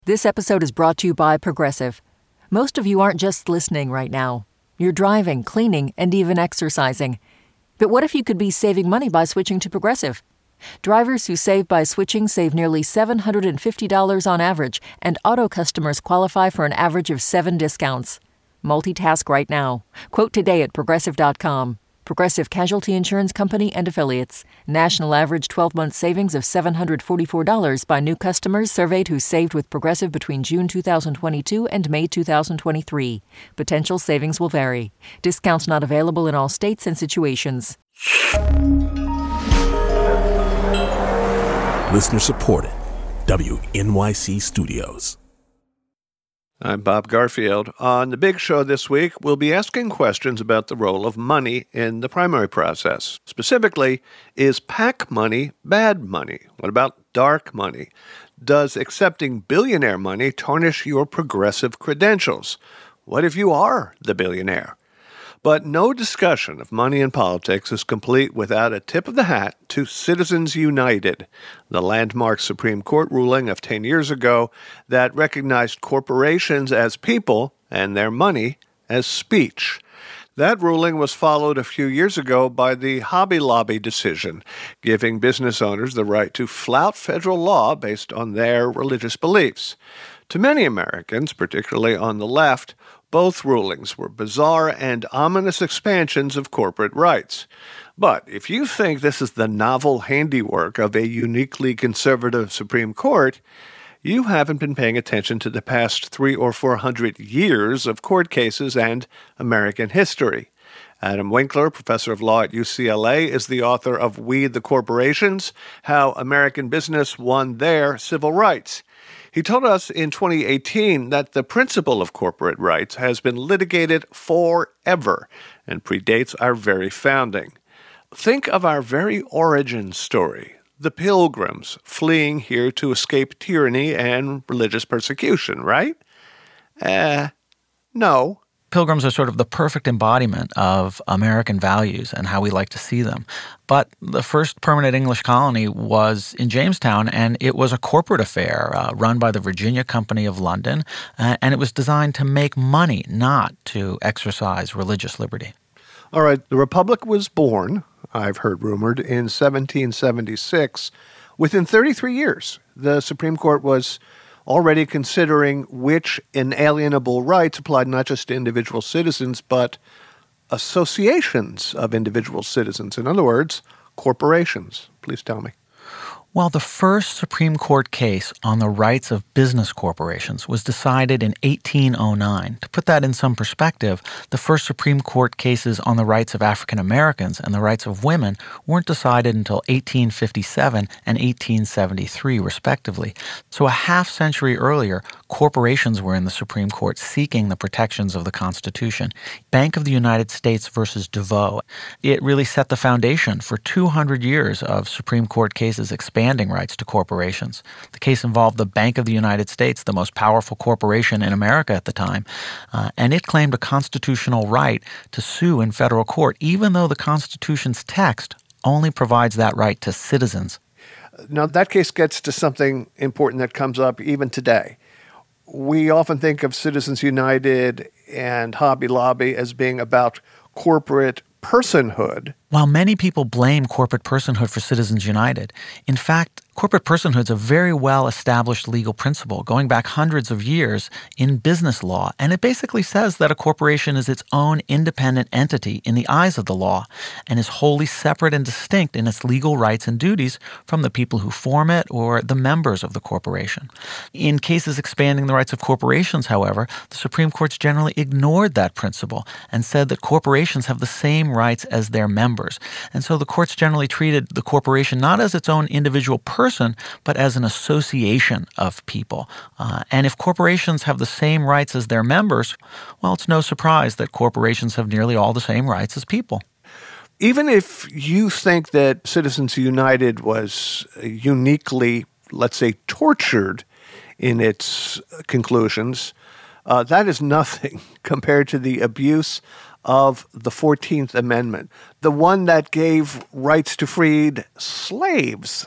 This episode is brought to you by Progressive. Most of you aren't just listening right now. You're driving, cleaning, and even exercising. But what if you could be saving money by switching to Progressive? Drivers who save by switching save nearly $750 on average, and auto customers qualify for an average of 7 discounts. Multitask right now. Quote today at Progressive.com. Progressive Casualty Insurance Company and Affiliates. National average 12-month savings of $744 by new customers surveyed who saved with Progressive between June 2022 and May 2023. Potential savings will vary. Discounts not available in all states and situations. Listener supported. WNYC Studios. I'm Bob Garfield. On The Big Show this week, we'll be asking questions about the role of money in the primary process. Specifically, is PAC money bad money? What about dark money? Does accepting billionaire money tarnish your progressive credentials? What if you are the billionaire? But no discussion of money in politics is complete without a tip of the hat to Citizens United, the landmark Supreme Court ruling of 10 years ago that recognized corporations as people and their money as speech. That ruling was followed a few years ago by the Hobby Lobby decision, giving business owners the right to flout federal law based on their religious beliefs. To many Americans, particularly on the left, both rulings were bizarre and ominous expansions of corporate rights. But if you think this is the novel handiwork of a uniquely conservative Supreme Court, you haven't been paying attention to the past 300 or 400 years of court cases and American history. Adam Winkler, professor of law at UCLA, is the author of We the Corporations: How American Business Won Their Civil Rights. He told us in 2018 that the principle of corporate rights has been litigated forever and predates our very founding. Think of our very origin story, the Pilgrims fleeing here to escape tyranny and religious persecution, right? No. Pilgrims are sort of the perfect embodiment of American values and how we like to see them. But the first permanent English colony was in Jamestown, and it was a corporate affair run by the Virginia Company of London, and it was designed to make money, not to exercise religious liberty. All right, the Republic was born, I've heard rumored, in 1776. Within 33 years, the Supreme Court was already considering which inalienable rights applied not just to individual citizens, but associations of individual citizens. In other words, corporations. Please tell me. Well, the first Supreme Court case on the rights of business corporations was decided in 1809. To put that in some perspective, the first Supreme Court cases on the rights of African Americans and the rights of women weren't decided until 1857 and 1873, respectively. So a half century earlier, corporations were in the Supreme Court seeking the protections of the Constitution. Bank of the United States versus DeVoe. It really set the foundation for 200 years of Supreme Court cases expanding rights to corporations. The case involved the Bank of the United States, the most powerful corporation in America at the time, and it claimed a constitutional right to sue in federal court, even though the Constitution's text only provides that right to citizens. Now, that case gets to something important that comes up even today. We often think of Citizens United and Hobby Lobby as being about corporate personhood. While many people blame corporate personhood for Citizens United, in fact, corporate personhood is a very well-established legal principle going back hundreds of years in business law, and it basically says that a corporation is its own independent entity in the eyes of the law and is wholly separate and distinct in its legal rights and duties from the people who form it or the members of the corporation. In cases expanding the rights of corporations, however, the Supreme Court's generally ignored that principle and said that corporations have the same rights as their members. And so the courts generally treated the corporation not as its own individual person, but as an association of people. And if corporations have the same rights as their members, well, it's no surprise that corporations have nearly all the same rights as people. Even if you think that Citizens United was uniquely, let's say, tortured in its conclusions, that is nothing compared to the abuse of the 14th Amendment, the one that gave rights to freed slaves.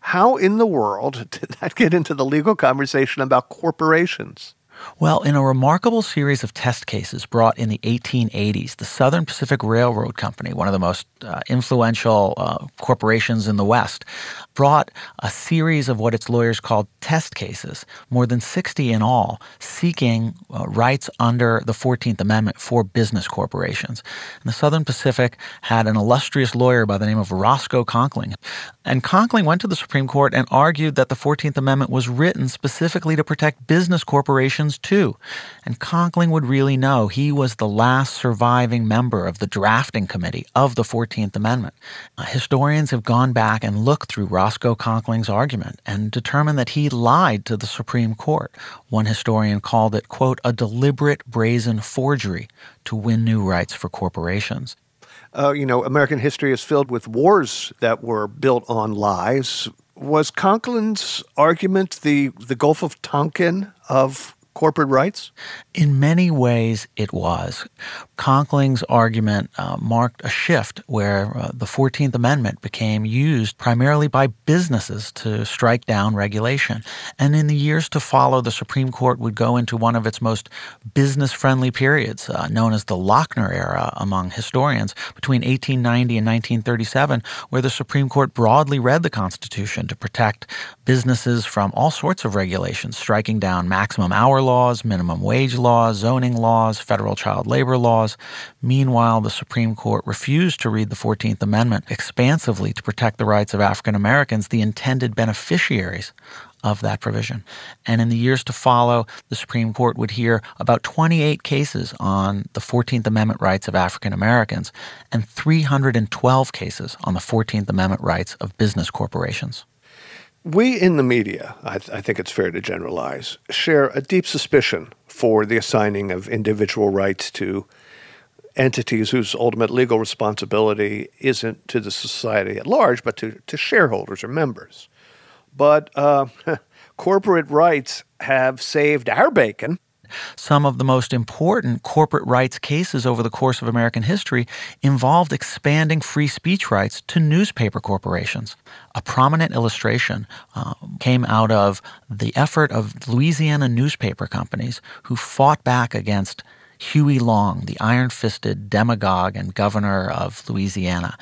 How in the world did that get into the legal conversation about corporations? Well, in a remarkable series of test cases brought in the 1880s, the Southern Pacific Railroad Company, one of the most influential corporations in the West, brought a series of what its lawyers called test cases, more than 60 in all, seeking rights under the 14th Amendment for business corporations. And the Southern Pacific had an illustrious lawyer by the name of Roscoe Conkling. And Conkling went to the Supreme Court and argued that the 14th Amendment was written specifically to protect business corporations too. And Conkling would really know. He was the last surviving member of the drafting committee of the 14th Amendment. Historians have gone back and looked through Roscoe Conkling's argument and determined that he lied to the Supreme Court. One historian called it, quote, a deliberate brazen forgery to win new rights for corporations. American history is filled with wars that were built on lies. Was Conkling's argument the Gulf of Tonkin of corporate rights? In many ways, it was. Conkling's argument marked a shift where the 14th Amendment became used primarily by businesses to strike down regulation. And in the years to follow, the Supreme Court would go into one of its most business-friendly periods, known as the Lochner era among historians, between 1890 and 1937, where the Supreme Court broadly read the Constitution to protect businesses from all sorts of regulations, striking down maximum hour laws, minimum wage laws, zoning laws, federal child labor laws. Meanwhile, the Supreme Court refused to read the 14th Amendment expansively to protect the rights of African Americans, the intended beneficiaries of that provision. And in the years to follow, the Supreme Court would hear about 28 cases on the 14th Amendment rights of African Americans and 312 cases on the 14th Amendment rights of business corporations. We in the media, I think it's fair to generalize, share a deep suspicion for the assigning of individual rights to entities whose ultimate legal responsibility isn't to the society at large, but to shareholders or members. But corporate rights have saved our bacon. Some of the most important corporate rights cases over the course of American history involved expanding free speech rights to newspaper corporations. A prominent illustration came out of the effort of Louisiana newspaper companies who fought back against Huey Long, the iron-fisted demagogue and governor of Louisiana.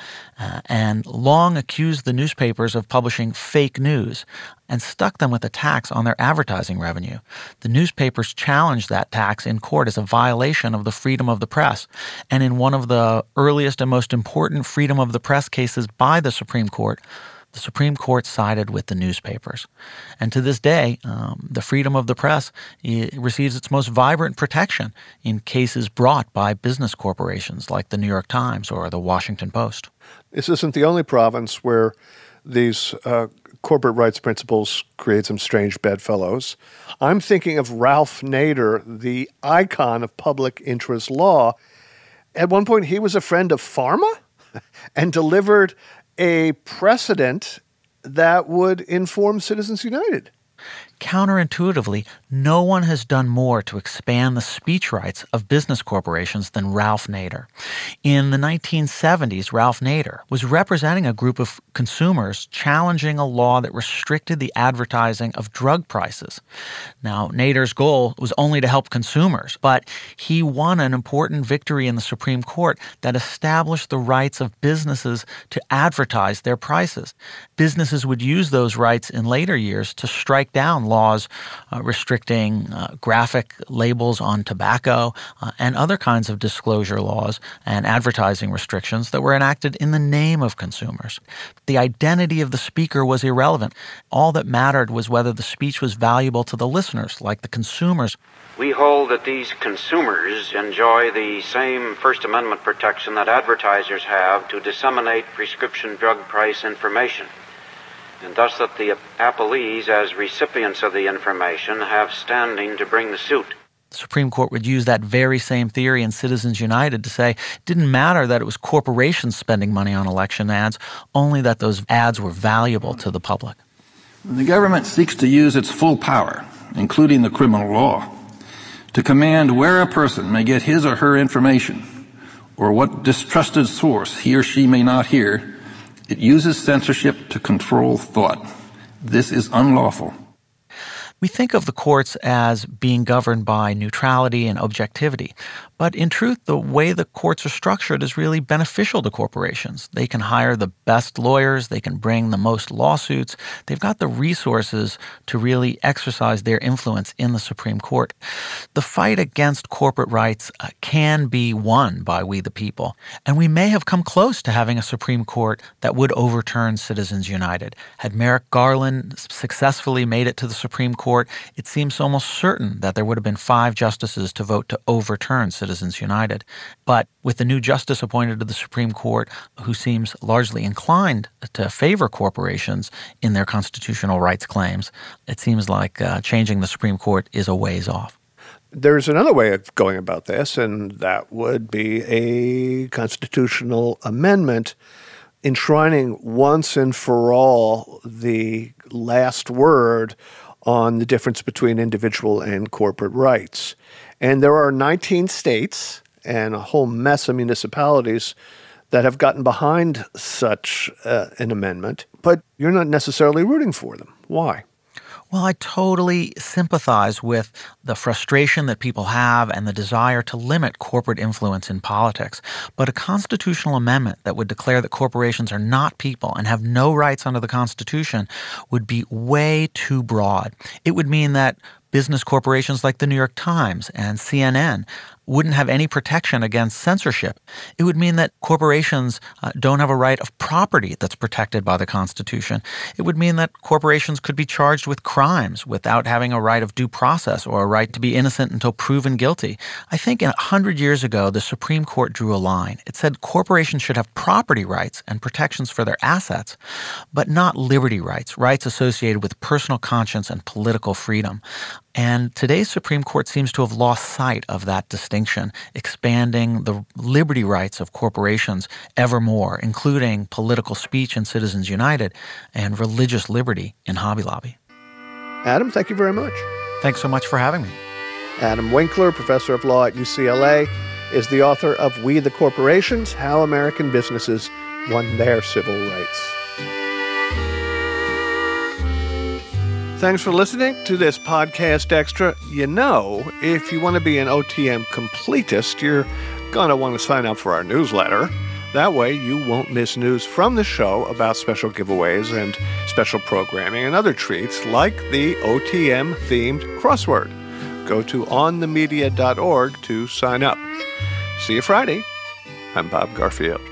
And Long accused the newspapers of publishing fake news and stuck them with a tax on their advertising revenue. The newspapers challenged that tax in court as a violation of the freedom of the press. And in one of the earliest and most important freedom of the press cases by the Supreme Court sided with the newspapers. And to this day, the freedom of the press receives its most vibrant protection in cases brought by business corporations like the New York Times or the Washington Post. This isn't the only province where these corporate rights principles create some strange bedfellows. I'm thinking of Ralph Nader, the icon of public interest law. At one point, he was a friend of pharma and delivered a precedent that would inform Citizens United. Counterintuitively, no one has done more to expand the speech rights of business corporations than Ralph Nader. In the 1970s, Ralph Nader was representing a group of consumers challenging a law that restricted the advertising of drug prices. Now, Nader's goal was only to help consumers, but he won an important victory in the Supreme Court that established the rights of businesses to advertise their prices. Businesses would use those rights in later years to strike down laws restricting graphic labels on tobacco and other kinds of disclosure laws and advertising restrictions that were enacted in the name of consumers. The identity of the speaker was irrelevant. All that mattered was whether the speech was valuable to the listeners, like the consumers. We hold that these consumers enjoy the same First Amendment protection that advertisers have to disseminate prescription drug price information, and thus that the appellees, as recipients of the information, have standing to bring the suit. The Supreme Court would use that very same theory in Citizens United to say it didn't matter that it was corporations spending money on election ads, only that those ads were valuable to the public. The government seeks to use its full power, including the criminal law, to command where a person may get his or her information, or what distrusted source he or she may not hear. It uses censorship to control thought. This is unlawful. We think of the courts as being governed by neutrality and objectivity. But in truth, the way the courts are structured is really beneficial to corporations. They can hire the best lawyers. They can bring the most lawsuits. They've got the resources to really exercise their influence in the Supreme Court. The fight against corporate rights can be won by we the people. And we may have come close to having a Supreme Court that would overturn Citizens United. Had Merrick Garland successfully made it to the Supreme Court, it seems almost certain that there would have been 5 justices to vote to overturn Citizens United. But with the new justice appointed to the Supreme Court, who seems largely inclined to favor corporations in their constitutional rights claims, it seems like changing the Supreme Court is a ways off. There's another way of going about this, and that would be a constitutional amendment enshrining once and for all the last word on the difference between individual and corporate rights. And there are 19 states and a whole mess of municipalities that have gotten behind such an amendment, but you're not necessarily rooting for them. Why? Well, I totally sympathize with the frustration that people have and the desire to limit corporate influence in politics. But a constitutional amendment that would declare that corporations are not people and have no rights under the Constitution would be way too broad. It would mean that business corporations like the New York Times and CNN wouldn't have any protection against censorship. It would mean that corporations don't have a right of property that's protected by the Constitution. It would mean that corporations could be charged with crimes without having a right of due process or a right to be innocent until proven guilty. I think 100 years ago, the Supreme Court drew a line. It said corporations should have property rights and protections for their assets, but not liberty rights, rights associated with personal conscience and political freedom. And today's Supreme Court seems to have lost sight of that distinction, expanding the liberty rights of corporations ever more, including political speech in Citizens United and religious liberty in Hobby Lobby. Adam, thank you very much. Thanks so much for having me. Adam Winkler, professor of law at UCLA, is the author of We the Corporations, How American Businesses Won Their Civil Rights. Thanks for listening to this podcast extra. You know, if you want to be an OTM completist, you're going to want to sign up for our newsletter. That way you won't miss news from the show about special giveaways and special programming and other treats like the OTM-themed crossword. Go to onthemedia.org to sign up. See you Friday. I'm Bob Garfield.